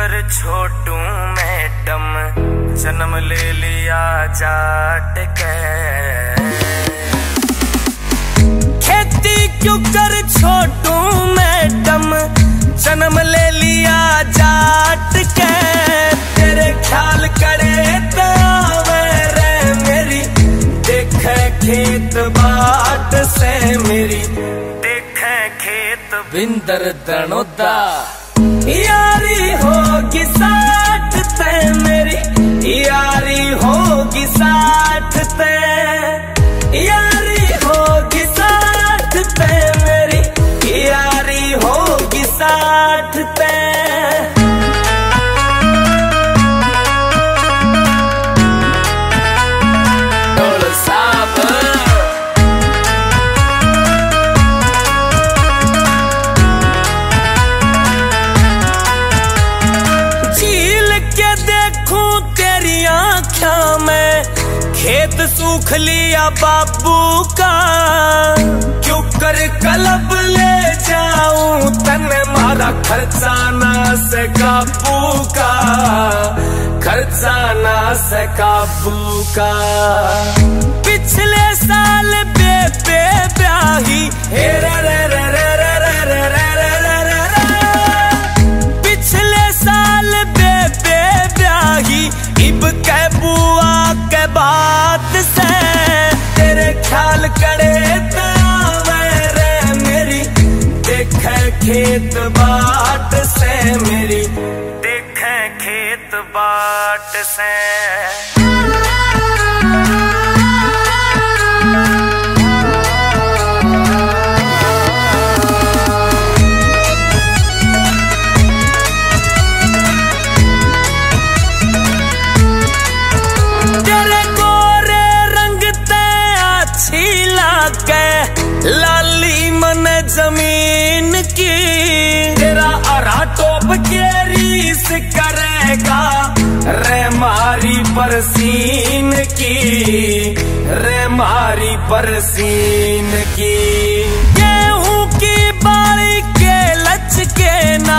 कर छोटू मैडम जन्म ले लिया जाट के। खेती क्यों कर छोटू मैडम जन्म ले लिया जाट के। तेरे ख्याल करे तावे रे मेरी देखे खेत बाट से मेरी देखे खेत बिंदर दनोदा। यारी होगी साथ ते मेरी यारी होगी साथ ते यारी होगी साथ ते मेरी यारी होगी साथ ते। खेत सूख लिया बाबू का क्यों कर कलब ले जाऊं तने मारा खर्चा ना से काबू का खर्चा ना से काबू का। पिछले साल बेबे ब्याही हे रे रे रे रे रे रे रे रे रे रे। पिछले साल बेबे ब्याही इब के बुआ के बात से। तेरे ख्याल करे तावे रे मेरी देखे खेत बाट से मेरी देखे खेत बाट से। लाली मन जमीन की तेरा अरा टोप के रीस करेगा रे मारी परसीन की रे मारी परसीन की। गेहूं की बारी के लच के ना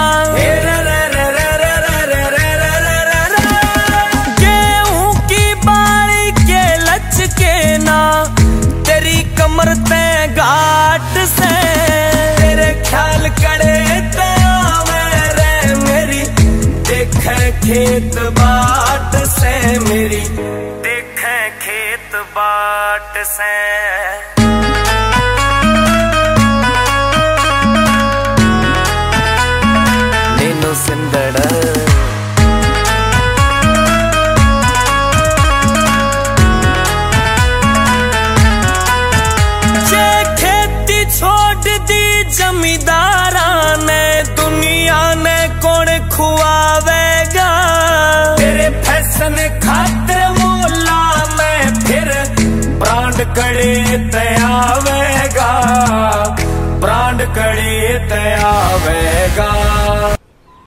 गेहूं की बारी के लच के ना तेरी कमर ते घाट से। तेरे ख्याल करे तावे रे मेरी देखे खेत बाट से मेरी देखे खेत बाट से। नीनू सिंदड़ा जमींदारा ने दुनिया ने कौन खुआवेगा। तेरे फैशन खातिर मोला में फिर ब्रांड कड़े तयावेगा ब्रांड कड़े तयावेगा।